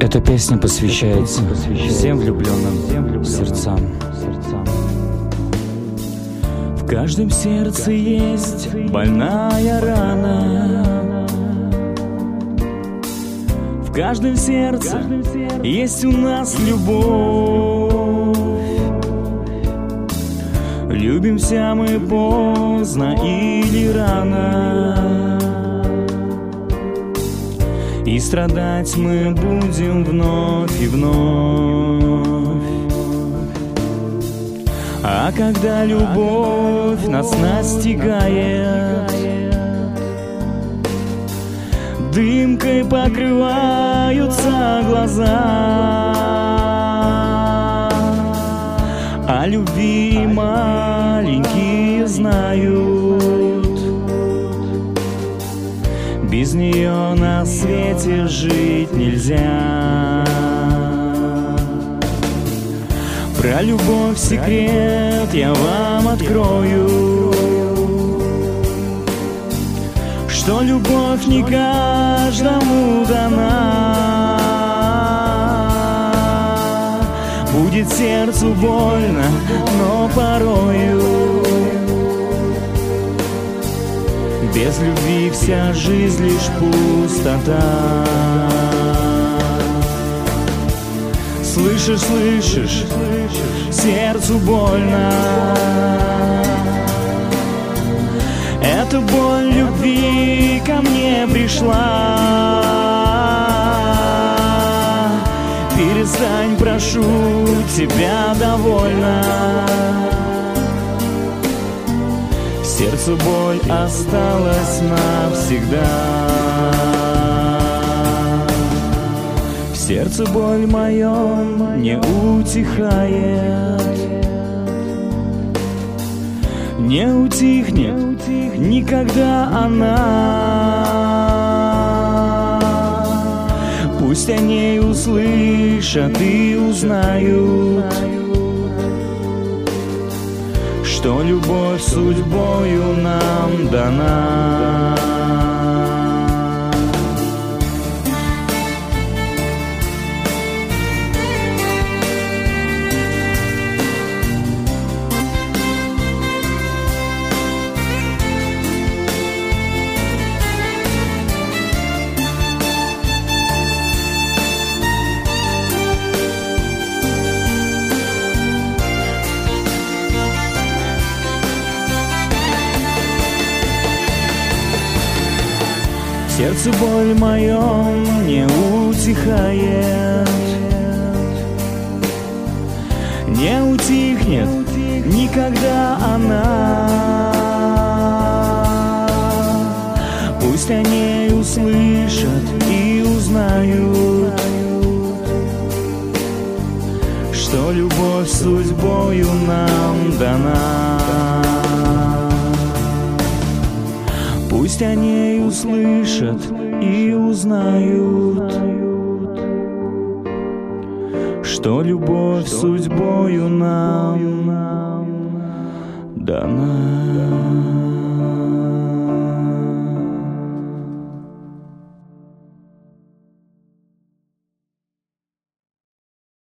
Эта песня посвящается всем влюбленным сердцам. В каждом сердце есть больная рана. В каждом сердце есть у нас любовь. Любимся мы поздно или рано, и страдать мы будем вновь и вновь. А когда любовь нас настигает, дымкой покрываются глаза. О любви маленькие знают, без нее на свете жить нельзя. Про любовь секрет я вам открою, что любовь не каждому дана. Будет сердцу больно, но порою без любви вся жизнь лишь пустота. Слышишь, слышишь, сердцу больно. Эта боль любви ко мне пришла. Перестань, прошу тебя, довольно. Сердцу боль осталась навсегда. В сердце боль моем не утихает, не утихнет никогда она. Пусть о ней услышат и узнают, что любовь судьбою нам дана. Сердце боль моем не утихает, не утихнет никогда она. Пусть о ней услышат и узнают, что любовь судьбою нам дана. Пусть о ней услышат и узнают, что любовь судьбою нам дана.